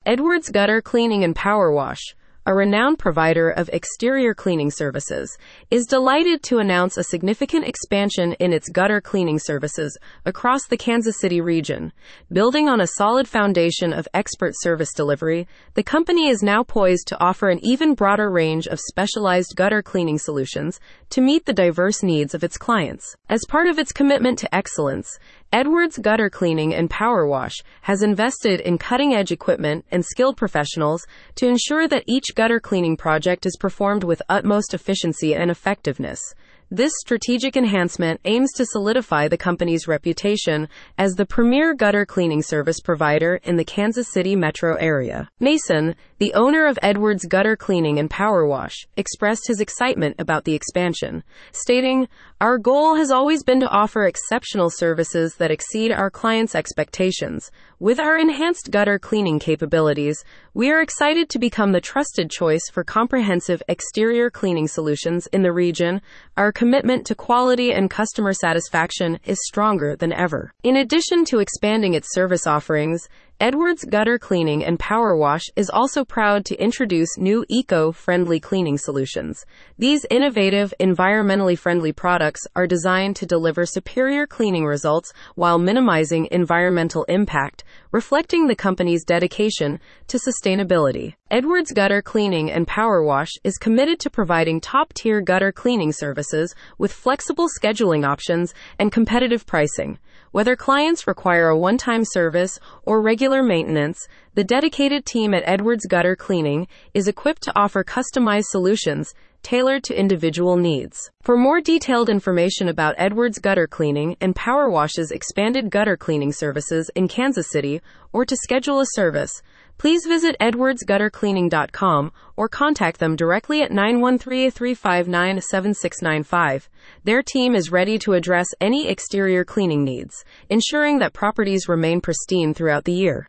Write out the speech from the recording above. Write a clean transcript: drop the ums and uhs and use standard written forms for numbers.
Edwards Gutter Cleaning and Power Wash, a renowned provider of exterior cleaning services, is delighted to announce a significant expansion in its gutter cleaning services across the Kansas City region. Building on a solid foundation of expert service delivery, the company is now poised to offer an even broader range of specialized gutter cleaning solutions to meet the diverse needs of its clients. As part of its commitment to excellence, Edwards Gutter Cleaning and Power Wash has invested in cutting-edge equipment and skilled professionals to ensure that each gutter cleaning project is performed with utmost efficiency and effectiveness. This strategic enhancement aims to solidify the company's reputation as the premier gutter cleaning service provider in the Kansas City metro area. Mason, the owner of Edwards Gutter Cleaning and Power Wash, expressed his excitement about the expansion, stating, "Our goal has always been to offer exceptional services that exceed our clients' expectations. With our enhanced gutter cleaning capabilities, we are excited to become the trusted choice for comprehensive exterior cleaning solutions in the region. Our commitment to quality and customer satisfaction is stronger than ever." In addition to expanding its service offerings, Edwards Gutter Cleaning and Power Wash is also proud to introduce new eco-friendly cleaning solutions. These innovative, environmentally friendly products are designed to deliver superior cleaning results while minimizing environmental impact, reflecting the company's dedication to sustainability. Edwards Gutter Cleaning and Power Wash is committed to providing top-tier gutter cleaning services with flexible scheduling options and competitive pricing. Whether clients require a one-time service or regular maintenance, the dedicated team at Edwards Gutter Cleaning is equipped to offer customized solutions tailored to individual needs. For more detailed information about Edwards Gutter Cleaning and Power Wash's expanded gutter cleaning services in Kansas City, or to schedule a service, please visit edwardsguttercleaning.com or contact them directly at 913-359-7695. Their team is ready to address any exterior cleaning needs, ensuring that properties remain pristine throughout the year.